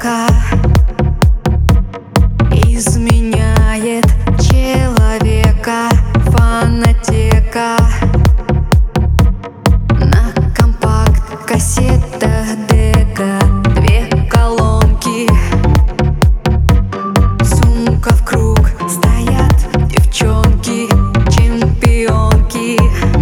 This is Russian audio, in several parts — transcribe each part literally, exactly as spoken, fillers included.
человека изменяет человека. Фонотека на компакт-кассетах дека. Две колонки, сумка в круг, стоят девчонки, чемпионки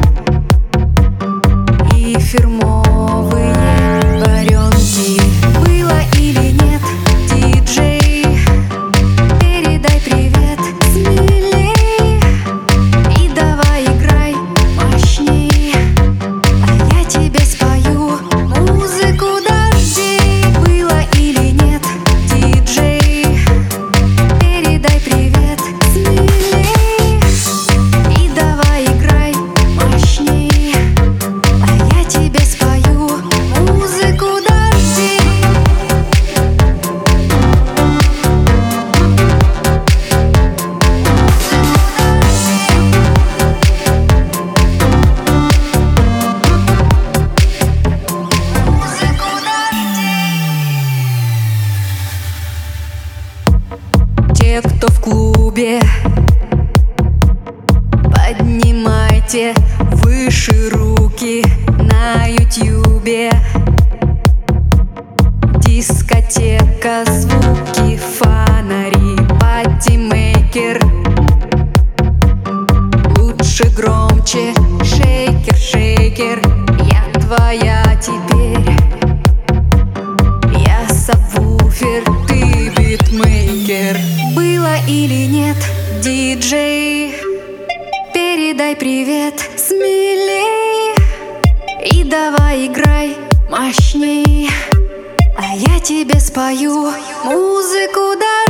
и фирмовые варенки. Было или нет, диджей, передай привет смелей и давай играй мощней, а я тебе спою музыку дождей. Было или нет, диджей, передай привет смелей и давай играй мощней, а я тебе спою музыку дождей. Те, кто в клубе, поднимайте выше руки. На ютьюбе дискотека, звуки, фонари, патимейкер. Лучше громче, шейкер, шейкер. Я твоя теперь, я сабвуфер, ты битмейкер. Было или нет, диджей, передай привет смелей и давай играй мощней, а я тебе спою музыку, да.